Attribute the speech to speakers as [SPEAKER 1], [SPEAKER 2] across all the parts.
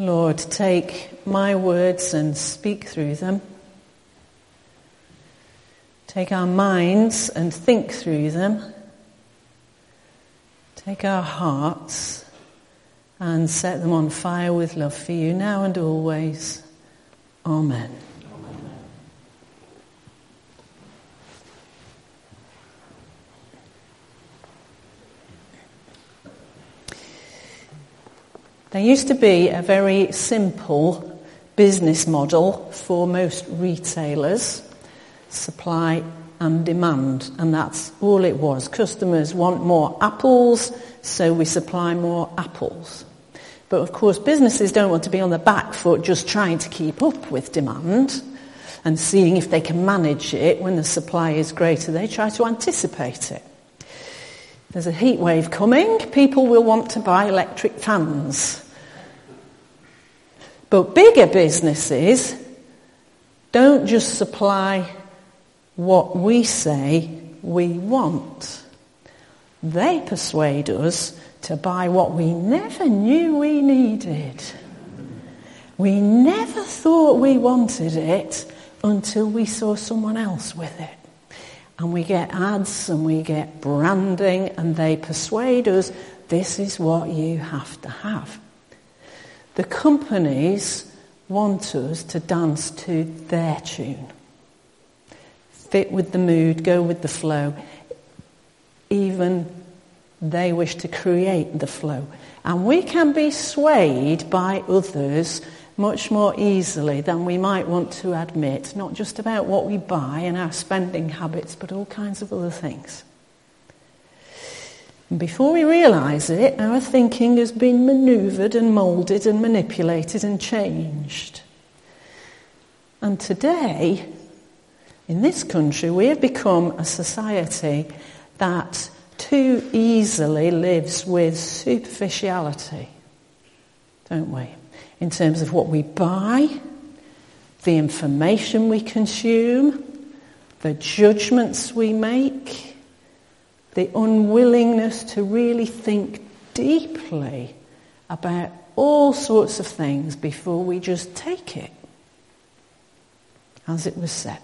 [SPEAKER 1] Lord, take my words and speak through them. Take our minds and think through them. Take our hearts and set them on fire with love for you now and always. Amen. There used to be a very simple business model for most retailers, supply and demand, and that's all it was. Customers want more apples, so we supply more apples. But of course, businesses don't want to be on the back foot just trying to keep up with demand and seeing if they can manage it when the supply is greater. They try to anticipate it. There's a heat wave coming. People will want to buy electric fans. But bigger businesses don't just supply what we say we want. They persuade us to buy what we never knew we needed. We never thought we wanted it until we saw someone else with it. And we get ads and we get branding and they persuade us this is what you have to have. The companies want us to dance to their tune. Fit with the mood, go with the flow. Even they wish to create the flow. And we can be swayed by others much more easily than we might want to admit, not just about what we buy and our spending habits, but all kinds of other things. And before we realise it, our thinking has been manoeuvred and moulded and manipulated and changed. And today, in this country, we have become a society that too easily lives with superficiality, don't we? In terms of what we buy, the information we consume, the judgments we make, the unwillingness to really think deeply about all sorts of things before we just take it, as it was said.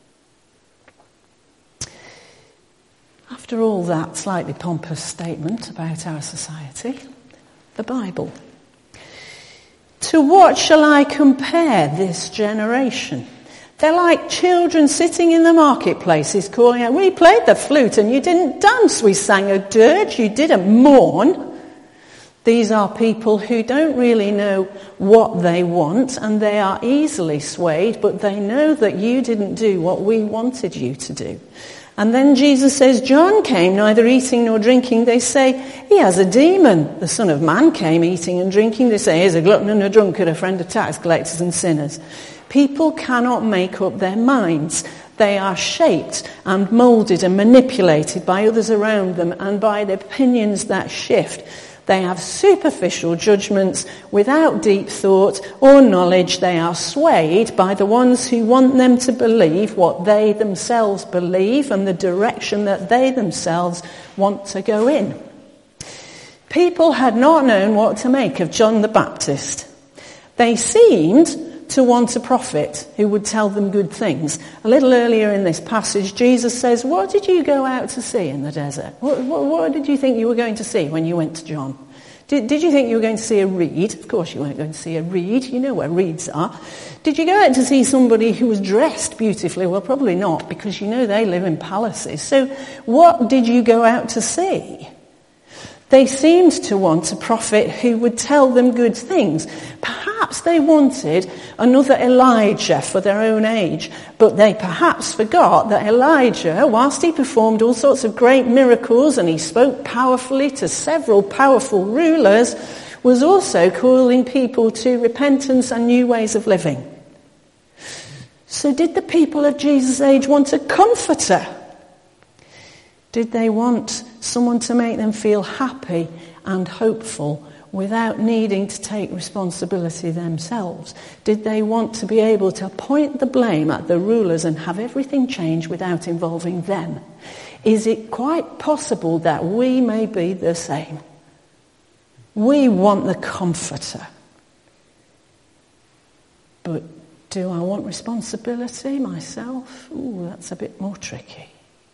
[SPEAKER 1] After all that slightly pompous statement about our society, the Bible. To what shall I compare this generation? They're like children sitting in the marketplaces calling out, we played the flute and you didn't dance. We sang a dirge, you didn't mourn. These are people who don't really know what they want and they are easily swayed, but they know that you didn't do what we wanted you to do. And then Jesus says, John came neither eating nor drinking. They say, he has a demon. The Son of Man came eating and drinking. They say, he's a glutton and a drunkard, a friend of tax collectors and sinners. People cannot make up their minds. They are shaped and moulded and manipulated by others around them and by the opinions that shift. They have superficial judgments without deep thought or knowledge. They are swayed by the ones who want them to believe what they themselves believe and the direction that they themselves want to go in. People had not known what to make of John the Baptist. They seemed to want a prophet who would tell them good things. A little earlier in this passage, Jesus says, what did you go out to see in the desert? What did you think you were going to see when you went to John? Did you think you were going to see a reed? Of course you weren't going to see a reed. You know where reeds are. Did you go out to see somebody who was dressed beautifully? Well, probably not, because you know they live in palaces. So what did you go out to see? They seemed to want a prophet who would tell them good things. Perhaps they wanted another Elijah for their own age, but they perhaps forgot that Elijah, whilst he performed all sorts of great miracles and he spoke powerfully to several powerful rulers, was also calling people to repentance and new ways of living. So did the people of Jesus' age want a comforter? Did they want someone to make them feel happy and hopeful without needing to take responsibility themselves? Did they want to be able to point the blame at the rulers and have everything change without involving them? Is it quite possible that we may be the same? We want the comforter. But do I want responsibility myself? Ooh, that's a bit more tricky.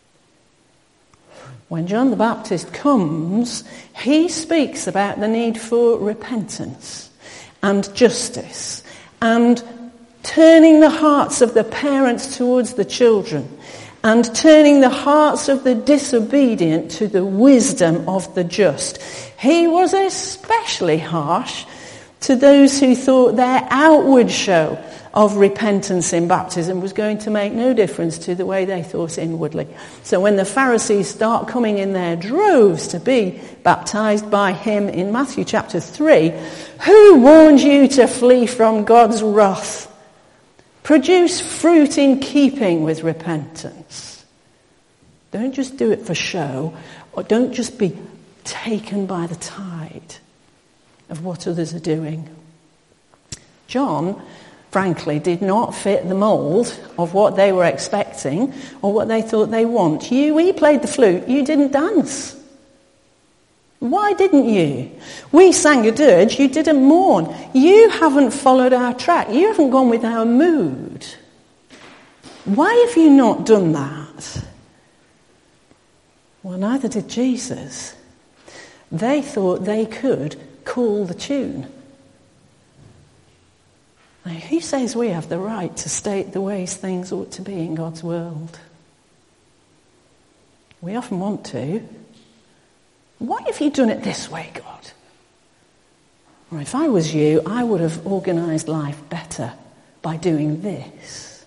[SPEAKER 1] When John the Baptist comes, he speaks about the need for repentance and justice and turning the hearts of the parents towards the children and turning the hearts of the disobedient to the wisdom of the just. He was especially harsh to those who thought their outward show of repentance in baptism was going to make no difference to the way they thought inwardly. So when the Pharisees start coming in their droves to be baptized by him in Matthew chapter 3, who warned you to flee from God's wrath? Produce fruit in keeping with repentance. Don't just do it for show, or don't just be taken by the tide of what others are doing. John, frankly, did not fit the mould of what they were expecting or what they thought they want. He played the flute, you didn't dance. Why didn't you? We sang a dirge, you didn't mourn. You haven't followed our track. You haven't gone with our mood. Why have you not done that? Well, neither did Jesus. They thought they could call the tune. Now, who says we have the right to state the ways things ought to be in God's world? We often want to. Why have you done it this way, God? Or if I was you, I would have organised life better by doing this.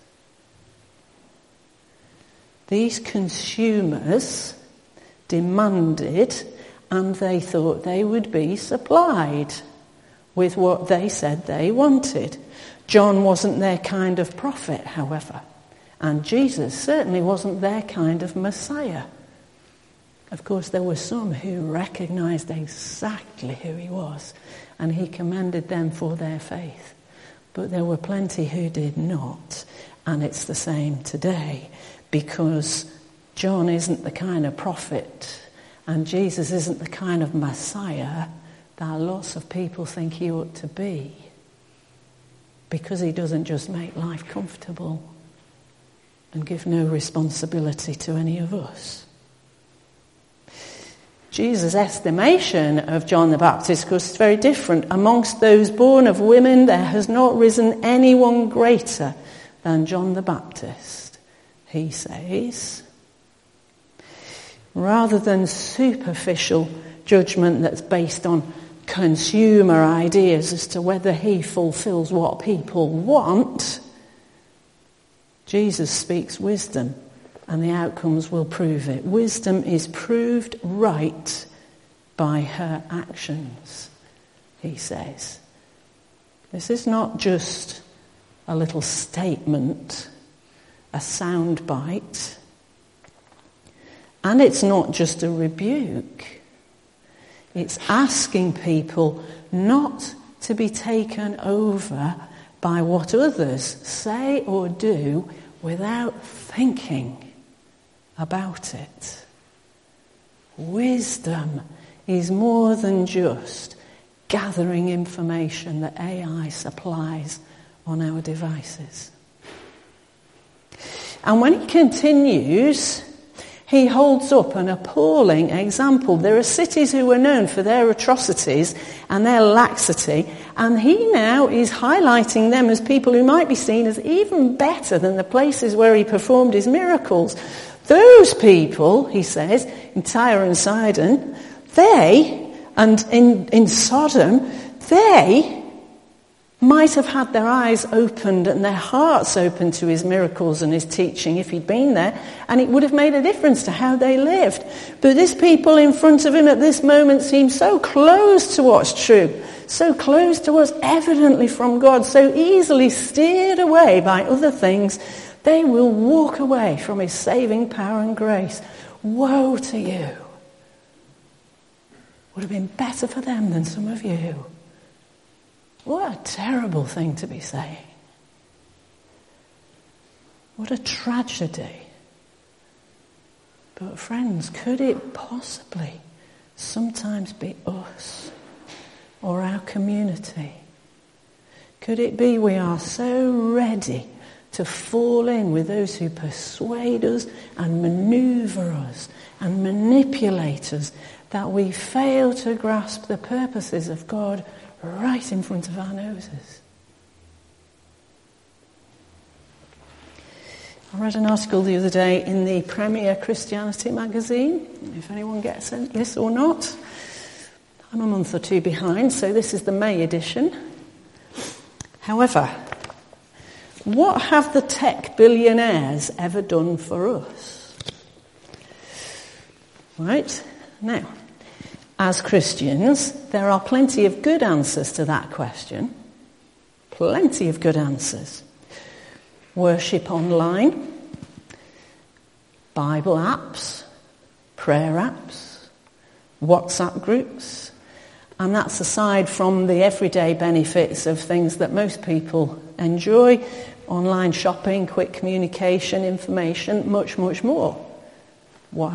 [SPEAKER 1] These consumers demanded, and they thought they would be supplied with what they said they wanted. John wasn't their kind of prophet, however, and Jesus certainly wasn't their kind of Messiah. Of course, there were some who recognised exactly who he was, and he commended them for their faith. But there were plenty who did not, and it's the same today, because John isn't the kind of prophet, and Jesus isn't the kind of Messiah that lots of people think he ought to be, because he doesn't just make life comfortable and give no responsibility to any of us. Jesus' estimation of John the Baptist, of course, is very different. Amongst those born of women, there has not risen anyone greater than John the Baptist, he says. Rather than superficial judgment that's based on consumer ideas as to whether he fulfills what people want, Jesus speaks wisdom. And the outcomes will prove it. Wisdom is proved right by her actions, he says. This is not just a little statement, a soundbite. And it's not just a rebuke. It's asking people not to be taken over by what others say or do without thinking about it. Wisdom is more than just gathering information that AI supplies on our devices. And when he continues, he holds up an appalling example. There are cities who were known for their atrocities and their laxity, and he now is highlighting them as people who might be seen as even better than the places where he performed his miracles. Those people, he says, in Tyre and Sidon, and in Sodom, they might have had their eyes opened and their hearts opened to his miracles and his teaching if he'd been there, and it would have made a difference to how they lived. But these people in front of him at this moment seem so close to what's true, so close to what's evidently from God, so easily steered away by other things. They will walk away from his saving power and grace. Woe to you. Would have been better for them than some of you. What a terrible thing to be saying. What a tragedy. But friends, could it possibly sometimes be us or our community? Could it be we are so ready to fall in with those who persuade us and maneuver us and manipulate us that we fail to grasp the purposes of God right in front of our noses? I read an article the other day in the Premier Christianity magazine, if anyone gets this or not. I'm a month or two behind, so this is the May edition. However, what have the tech billionaires ever done for us? Right? Now, as Christians, there are plenty of good answers to that question. Plenty of good answers. Worship online, Bible apps, prayer apps, WhatsApp groups, and that's aside from the everyday benefits of things that most people enjoy: online shopping, quick communication, information, much, much more.